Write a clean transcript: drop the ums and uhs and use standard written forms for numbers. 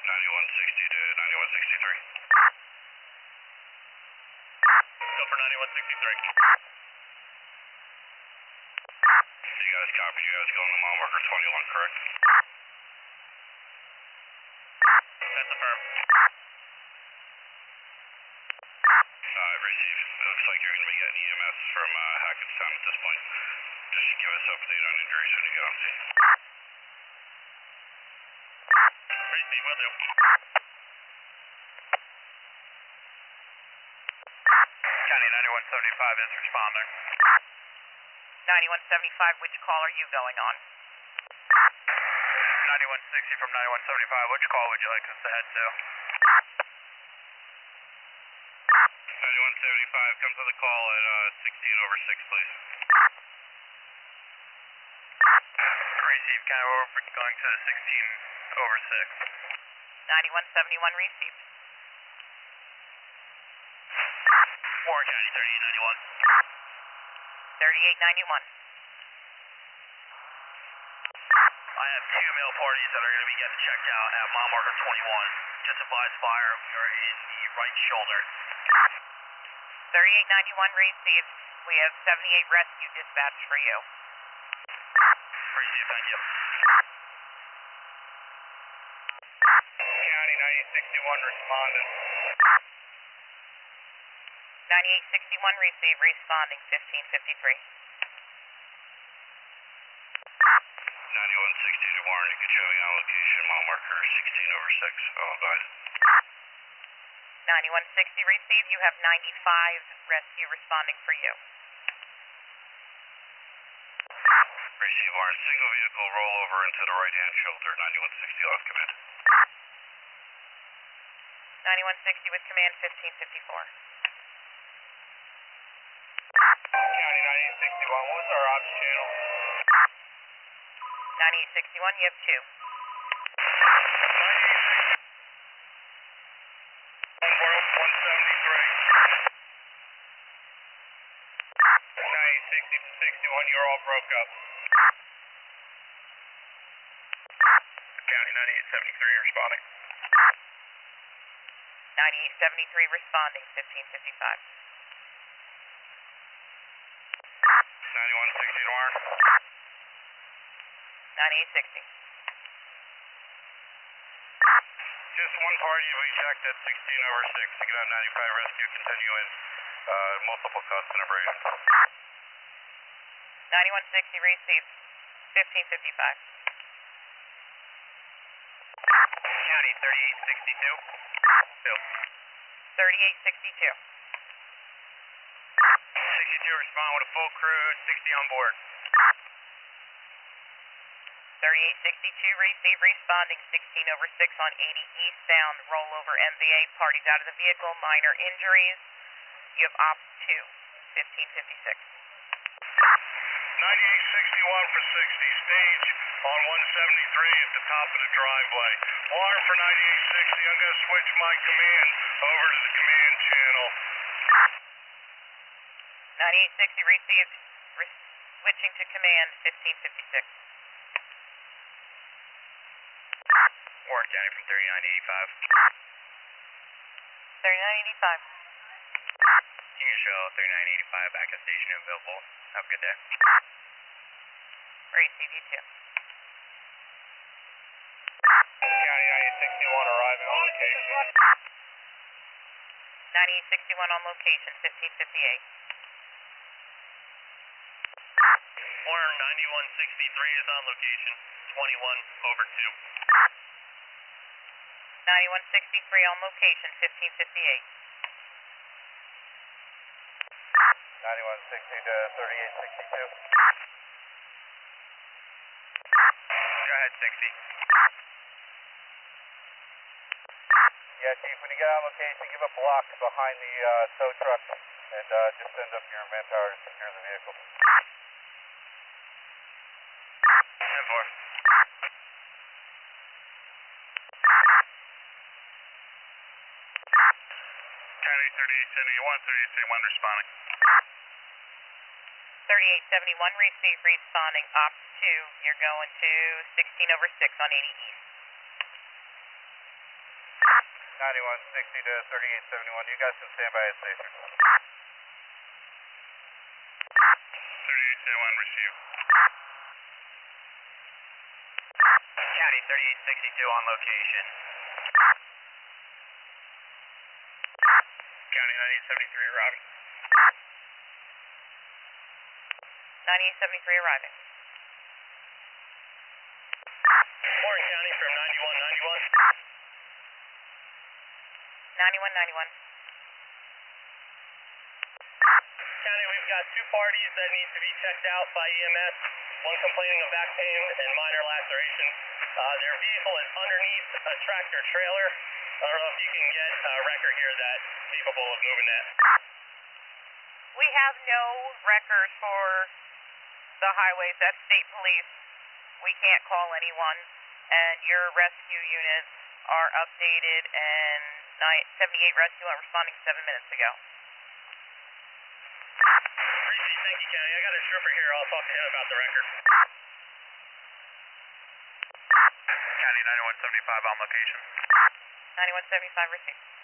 9160 to 9163. Go for 9163. You guys copy, you guys going to mile marker 21, correct? That's affirmed. Receive. It looks like you're going to be getting EMS from Hackettstown at this point. Just give us an update on injuries when you get on scene. Receive, will do. County 9175 is responding. 9175, which call are you going on? 9160 from 9175, which call would you like us to head to? 9175, come to the call at 16 over 6, please. Receive, kind of over, going to 16 over 6. 9171 received. Warren County 3891. 3891. I have 2 male parties that are going to be getting checked out at mile marker 21. Just advise fire, we are in the right shoulder. 3891 received. We have 78 rescue dispatch for you. Receive, thank you. County 9061 responding. 9861 received, responding 1553. 9160 to Warren, you can show me on location, mile marker 16 over 6. Oh, advise. 9160 received. You have 95 rescue responding for you. Receive, Warren. Single vehicle rollover into the right-hand shoulder, 9160 on command. 9160 with command 1554. County 9861, what was our ops channel? 9861, you have 2. World 173. 9060 to 61, you're all broke up. County 9873 responding. 9873 responding 1555. 9160 to Warren. 9860. Just one party we checked at 16 over 6 to get on 95 rescue, continuing multiple cuts and abrasions. 9160 received 1555. County 3862. 3862. 62 respond with a full crew, 60 on board. 3862 received, responding 16 over 6 on 80 eastbound, rollover MVA, parties out of the vehicle, minor injuries. You have ops 2, 1556. 9861 for 60, stage on 173 at the top of the driveway. Warren for 9860, I'm going to switch my command over to the command channel. 9860 received, switching to command 1556. Warren County from 3985. 3985. You can show 3985 back at station available. Have a good day. Receive you too. County 9861 arriving on location. 9861 on location 1558. Warren 9163 is on location, 21 over 2. 9163 on location 1558. 9160 to 3862. Go ahead, 60. Yeah, Chief, when you get on location, give a block behind the tow truck and just send up your manpower to secure the vehicle. 10-4. County 3871, 3871 responding. 3871 received, responding ops 2. You're going to 16 over 6 on 80 east. 9160 to 3871. You guys can stand by at station. 3871, receive. County 3862 on location. County 9873 arriving. 9873 arriving. Warren County from 9191. 9191. County, we've got two parties that need to be checked out by EMS. One complaining of back pain and minor lacerations. Their vehicle is underneath a tractor trailer. I don't know if you can get a record here that's capable of moving that. We have no record for the highways. That's state police. We can't call anyone. And your rescue units are updated, and 78 rescue are responding 7 minutes ago. Appreciate it. Thank you, County. I got a trooper here. I'll talk to him about the record. County 9175 on location. 9175 received.